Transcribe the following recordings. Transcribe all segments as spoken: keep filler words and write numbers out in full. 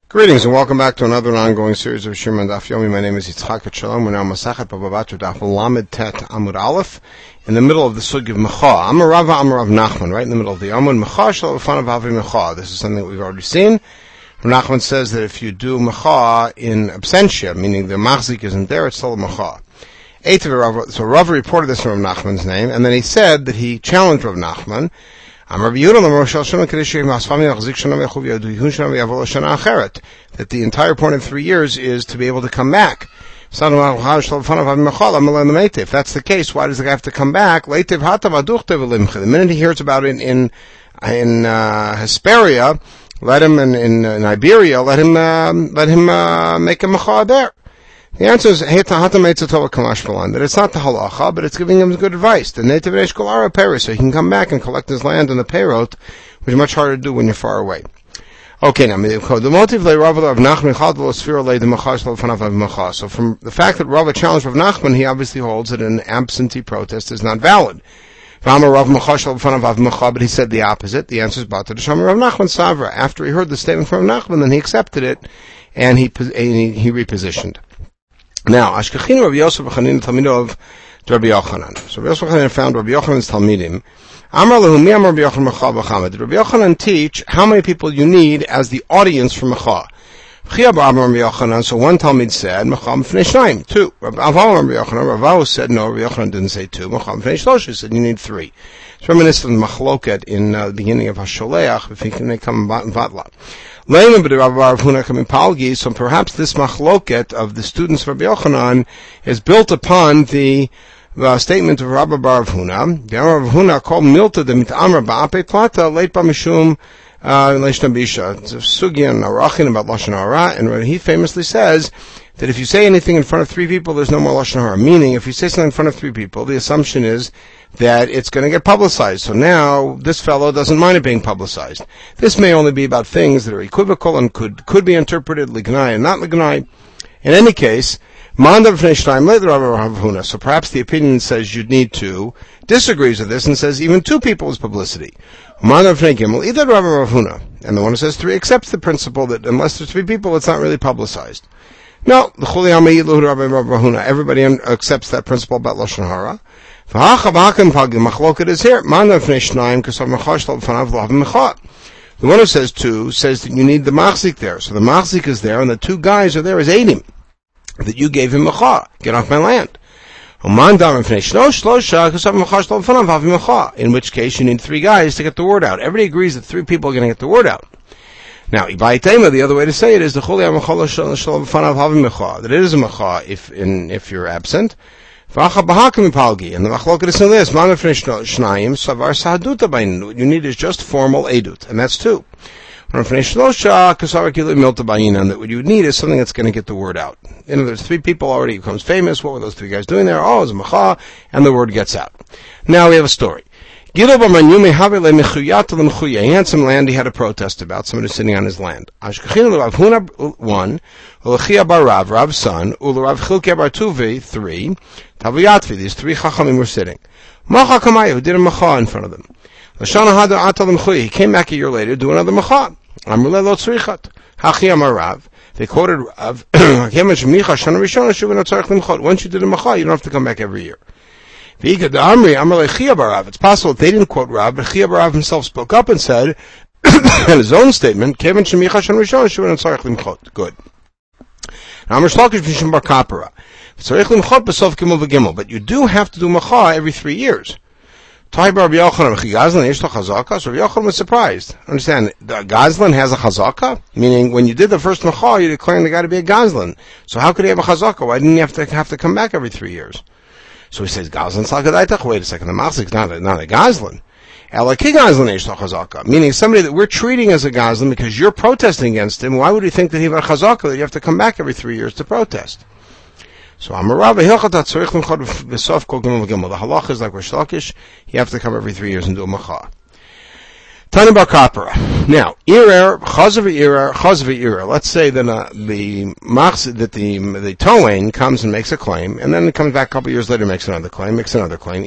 Greetings and welcome back to another ongoing series of Shirman Daf Yomi. My name is Yitzchak Shalom. We're now Masachet Baba Batra Daf Lamed Tet Amud Aleph, in the middle of the Sugya of Mecha. Amar Rava Amar Rav Nachman, right in the middle of the Amud Mecha Shal V'fanav Havi Mecha. This is something that we've already seen. Rav Nachman says that if you do Mecha in absentia, meaning the Machzik isn't there, it's still a Mecha. So Rav reported this from Rav Nachman's name, and then he said that he challenged Rav Nachman. That the entire point of three years is to be able to come back. If that's the case, why does the guy have to come back? The minute he hears about it in in uh, Hesperia, let him in, in, in Iberia, let him uh, let him uh, make a mecha there. The answer is that it's not the halacha, but it's giving him good advice. The native Eshkolara Paris, so he can come back and collect his land in the Peirot, which is much harder to do when you're far away. Okay, now the motive of Nachman. So from the fact that Rava challenged Rav Nachman, he obviously holds that an absentee protest is not valid. But he said the opposite. The answer is Bata D'Sham Rav Nachman Savra. After he heard the statement from Rav Nachman, then he accepted it and he he repositioned. Now, Ashkechinu Rabbi Yosef B'Chanin Talmido of Rabbi Yochanan. So Rabbi Yosef B'Chanin found Rabbi Yochanan's Talmidim. Amar lehu mi amar Rabbi Yochanan Mecha B'Chamed. Did Rabbi Yochanan teach how many people you need as the audience for Mecha? Chia Bar Rabbi Yochanan. So one Talmid said Mecha M'fnei Shnayim, two. Rabbi Aval Rabbi Yochanan. Rabbi Aval said no. Rabbi Yochanan didn't say two. Mecha M'fnei Shlosh. He said you need three. It's reminiscent of the Machloket in uh, the beginning of Hasholeach. If he can come in Vatla. So perhaps this machloket of the students of Rabbi Yochanan is built upon the uh, statement of Rabbi Bar Rav Huna. Rav Huna called Milta the mitamra ba'ape plata late b'mishum leishnabisha. It's a sugya and arachin about lashon hara, and he famously says that if you say anything in front of three people, there's no more lashon hara. Meaning, if you say something in front of three people, the assumption is that it's going to get publicized. So now, this fellow doesn't mind it being publicized. This may only be about things that are equivocal and could could be interpreted lignai and not lignai. In any case, Mandav Fnei Shnayim later Rav Huna. So perhaps the opinion says you'd need two, disagrees with this and says even two people is publicity. Mandav Fnei Gimel, either Rav Huna, and the one who says three accepts the principle that unless there's three people, it's not really publicized. No, the Chuli Amayi Luhu Rav Huna. Everybody accepts that principle about lashon hara. Machloket is here. The one who says two says that you need the machzik there. So the machzik is there, and the two guys are there as aidim. That you gave him mecha. Get off my land. In which case you need three guys to get the word out. Everybody agrees that three people are going to get the word out. Now, the other way to say it is the that it is a mecha if in if you're absent. And the machloket is in this. What you need is just formal edut, and that's two. And that what you need is something that's going to get the word out. You know, there's three people already becomes famous. What were those three guys doing there? Oh, it's a mecha, and the word gets out. Now we have a story. He had some land he had a protest about, somebody sitting on his land. One, Rav's son, three, these three chachamim were sitting. Who did a mecha in front of them. He came back a year later to do another mecha. They quoted Rav, once you did a mecha, you don't have to come back every year. It's possible that they didn't quote Rav, but Chia Bar Rav himself spoke up and said, in his own statement, good. Now, but you do have to do mecha every three years. Rabbi Yochanan was surprised. Understand, the Gazlan has a chazaka? Meaning, when you did the first mecha, you declared the guy to be a Gazlan. So how could he have a chazaka? Why didn't he have to have to come back every three years? So he says, Gazlan salkadaitach. Wait a second, the Machzik is not a, not a Gazlan. Elaki Gazlan eish chazaka. Meaning somebody that we're treating as a Gazlan because you're protesting against him. Why would he think that he had a chazaka that you have to come back every three years to protest? So Amarav Hilchatat Tzarich Limchot B'Sof Kol Gimel V'Gimel. The halach is like Rosh Lakish. You have to come every three years and do a mecha. Tani Bar Kapara. Now, irer chazav irer chazav irer. Let's say that uh, the machs that the the toain comes and makes a claim, and then it comes back a couple of years later, makes another claim, makes another claim.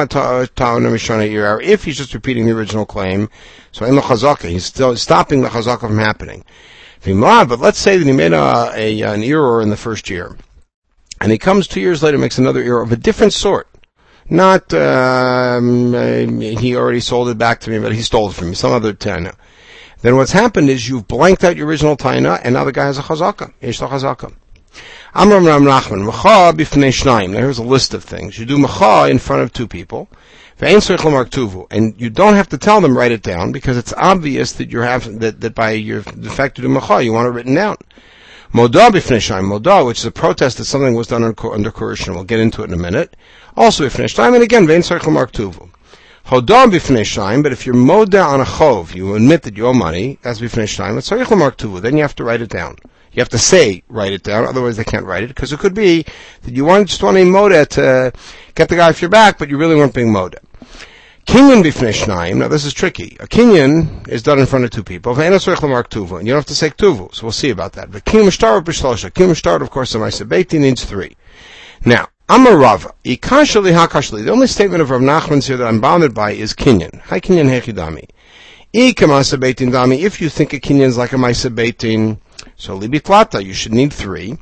If he's just repeating the original claim, so in the chazaka, he's still stopping the chazaka from happening. But let's say that he made a, a, an error in the first year, and he comes two years later and makes another error of a different sort. Not, um, he already sold it back to me, but he stole it from me, some other taina. Then what's happened is you've blanked out your original taina, and now the guy has a chazaka. Yesh lo chazaka. Amram Ram Nachman, mecha bifnei shnayim. Now here's a list of things. You do mecha in front of two people, ve'ein tzarich lomar ktuvu, and you don't have to tell them write it down because it's obvious that you have that, that by your the fact to do mecha you want it written down. Moda bifnei shnayim, moda, which is a protest that something was done under, under coercion. We'll get into it in a minute. Also bifnei shnayim, and again ve'ein tzarich lomar ktuvu. Hoda bifnei shnayim, but if you're moda on a chov, you admit that you owe money. That's bifnei shnayim. It's tzarich lomar ktuvu. Then you have to write it down. You have to say, write it down, otherwise they can't write it, because it could be that you want, just want a moda to get the guy off your back, but you really weren't being moda. Kinyan bifnei shnayim, now this is tricky. A kinyan is done in front of two people, and you don't have to say ktuvu, so we'll see about that. But kinyan mishtar b'shlosha, kinyan mishtar, of course, in my sebeti needs three. Now, Amar Rava, ikashali hakashali, the only statement of Rav Nachman's here that I'm bothered by is kinyan. Hi kinyan hechidami. Ikama sebetin dami, if you think a kinyan is like a maisa beitin, so libitlata, you should need three,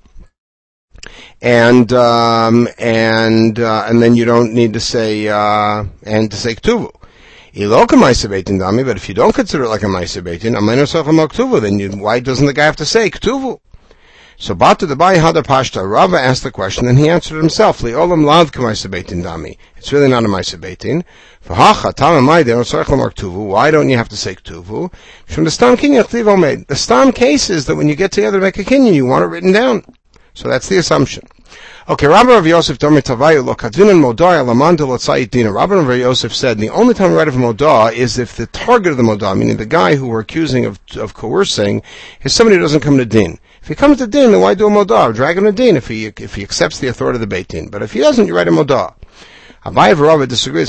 and um, and uh, and then you don't need to say uh, and to say ktuvu. Iloka ma'aseh beitin dami, but if you don't consider it like a ma'aseh beitin, amaynu sochem ktuvu, then you, why doesn't the guy have to say ktuvu? So Batu the Bai Hada Pashta, Rava asked the question, and he answered himself, Li'olam lav k'ma'aseh beitin dami. It's really not a ma'aseh beitin. V'hacha tamamai de'on tzarich lomar ktuvu. Why don't you have to say ktuvu? From the stam kinyan chtiv omed. The stam case is that when you get together to make a kinyan, you want it written down. So that's the assumption. Okay, Rabbi Rav Yosef Domer Tavayu lo kadvinan modah alaman de lotzayit dina. Rabbi Rav Yosef said the only time we write of modah is if the target of the modah, meaning the guy who we're accusing of of coercing, is somebody who doesn't come to din. If he comes to din, then why do a modah? Drag him to din if he if he accepts the authority of the beit din. But if he doesn't, you write a modah. Abaye Rava disagrees.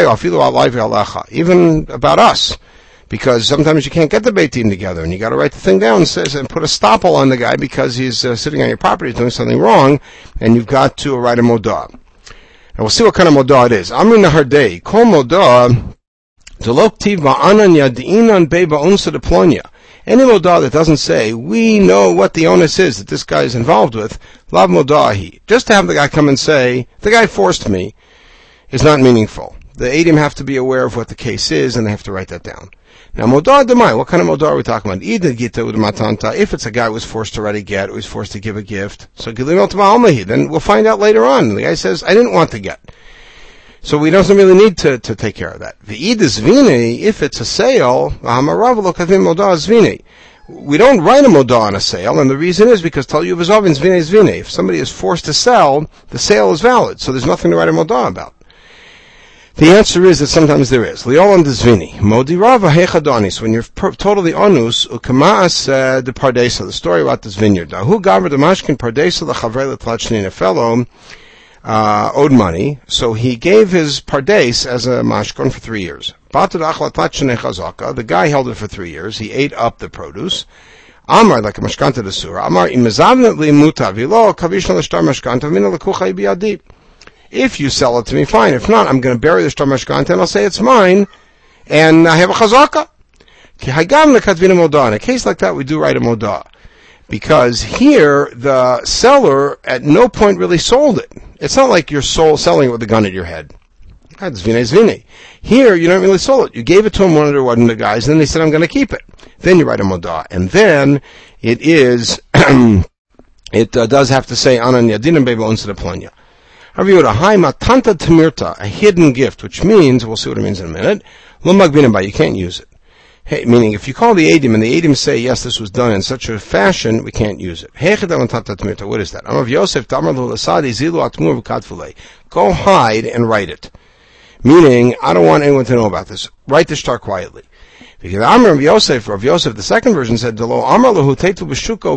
Even about us, because sometimes you can't get the beit din together, and you got to write the thing down and, says, and put a stopple on the guy because he's uh, sitting on your property doing something wrong, and you've got to uh, write a modah. And we'll see what kind of modah it is. Amri nahardei kol modah delok tiva anan yadinan beba unsa de plonia. Any modah that doesn't say, we know what the onus is that this guy is involved with, lav modahi. Just to have the guy come and say, the guy forced me, is not meaningful. The eidim have to be aware of what the case is, and they have to write that down. Now, modah demai, what kind of modah are we talking about? Ida gita ud matanta, if it's a guy who was forced to write a get, or was forced to give a gift, so gilim el, then we'll find out later on. The guy says, I didn't want the get. So we don't really need to, to take care of that. V'id zvini, if it's a sale, we don't write a modah on a sale, and the reason is because tell you zvini zvini. If somebody is forced to sell, the sale is valid, so there's nothing to write a modah about. The answer is that sometimes there is. Liolam dzvini. Modi rava hechadonis. When you're totally onus, ukamaas the pardesa. The story about this vineyard. Who gaver the mashkin pardesa the chavrei letlachnin, a fellow uh, owed money, so he gave his pardes as a mashkon for three years. The guy held it for three years. He ate up the produce. Amar, like a mashkanta de surah. Amar imezavnet li mutavilo kavishna l'shtar mashkanta v'mina l'kucha biyadi. If you sell it to me, fine. If not, I'm going to bury the shtar mashkanta and I'll say it's mine, and I have a chazaka. Ki hagam lekatvina modah. In a case like that, we do write a modah. Because here, the seller at no point really sold it. It's not like you're sold, selling it with a gun at your head. That's zvine zvine. Here, you don't really sold it. You gave it to him, one of the, one of the guys, and then they said, I'm going to keep it. Then you write a modah. And then, it is, it uh, does have to say, anan yadinim beba unsa planya. Haviyoda, hai matanta tamirta, a hidden gift, which means, we'll see what it means in a minute, lo magbinim ba, you can't use it. Hey, meaning, if you call the Eidim and the Eidim say, yes, this was done in such a fashion, we can't use it. What is that? Go hide and write it. Meaning, I don't want anyone to know about this. Write the shtar quietly. Because Amr of Yosef, Rav Yosef, the second version said, Go sit in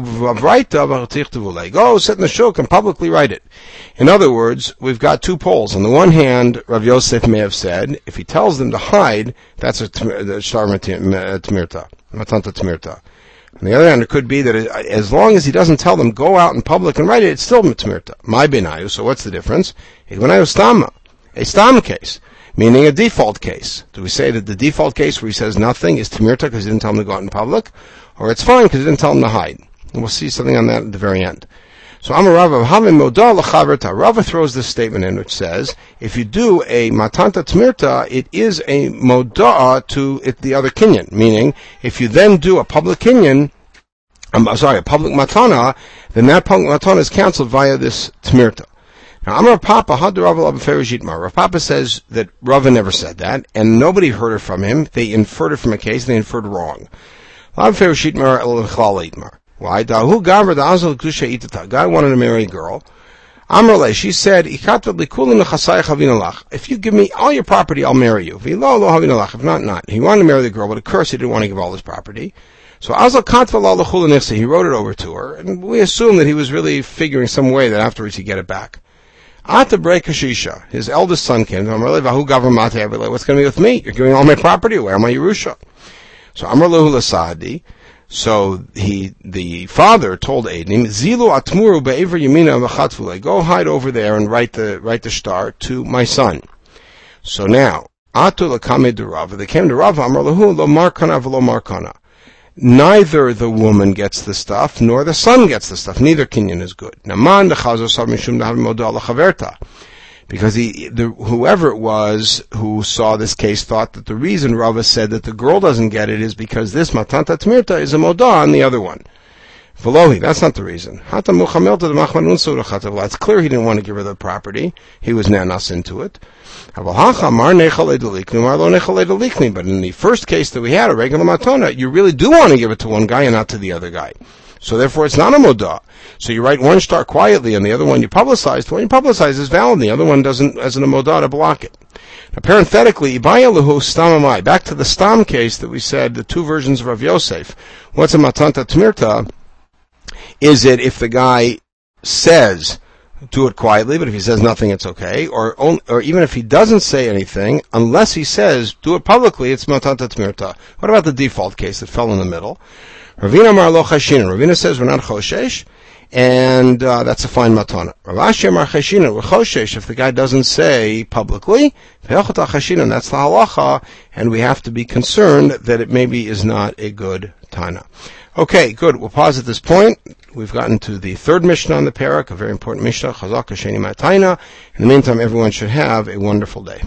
the shuk and publicly write it. In other words, we've got two poles. On the one hand, Rav Yosef may have said, if he tells them to hide, that's a shtar tmirta, matanta tmirta. On the other hand, it could be that it, as long as he doesn't tell them, go out in public and write it, it's still tmirta. My benayu, so what's the difference? A stam case. Meaning a default case. Do we say that the default case where he says nothing is timirta because he didn't tell him to go out in public? or it's fine because he didn't tell him to hide. And we'll see something on that at the very end. So Amar Rava, Rava throws this statement in which says, if you do a matanta tmirta, it is a moda to it, the other kinyan. Meaning, if you then do a public kinyan, I'm sorry, a public matana, then that public matana is cancelled via this tmirta. Now, Amar Papa, had Rava Rav Papa says that Rava never said that, and nobody heard it from him. They inferred it from a case, and they inferred wrong. Why? Dahu Gamra the Azal Gdusha Itata. Guy wanted to marry a girl. Amrle, she said, if you give me all your property, I'll marry you. If not, not. He wanted to marry the girl, but of course he didn't want to give all his property. So Azal Katva he wrote it over to her, and we assume that he was really figuring some way that afterwards he'd get it back. Ata Brei Kashisha, his eldest son came to him, what's going to be with me? You're giving all my property away, I'm my Yerusha. So Amrlehu Lasadi, so he, the father told Eidim, Zilu atmuru be'ever yamina v'chatvule, go hide over there and write the, write the star to my son. So now, Atu l'kamei de Rava, they came to Rava, Amrlehu lo markana v'lo markana. Neither the woman gets the stuff, nor the son gets the stuff. Neither kinyan is good. Naman dechazo sav mishum dahav moda lachaverta. Because he, the, whoever it was who saw this case thought that the reason Rava said that the girl doesn't get it is because this matanta tmirta is a moda on the other one. Velohi, that's not the reason. It's clear he didn't want to give her the property. He was nanas into it. But in the first case that we had, a regular matana, you really do want to give it to one guy and not to the other guy. So therefore it's not a moda. So you write one star quietly and the other one you publicize. The one you publicize is valid, the other one doesn't, as an moda, to block it. Now parenthetically, Ibayaluhu stamamai. Back to the stam case that we said, the two versions of Rav Yosef. What's a matanta tmirta? Is it if the guy says, do it quietly, but if he says nothing, it's okay. Or or even if he doesn't say anything, unless he says, do it publicly, it's matanta tmirta. What about the default case that fell in the middle? Ravina Mar lo chashin. Ravina says we're not choshesh, and uh, that's a fine matana. Rav Ashi Mar chashin, we're choshesh if the guy doesn't say publicly. Ve'achot chashin, that's the halacha, and we have to be concerned that it maybe is not a good tana. Okay, good. We'll pause at this point. We've gotten to the third Mishnah on the parak, a very important Mishnah, Chazak Hasheni Mataina. In the meantime, everyone should have a wonderful day.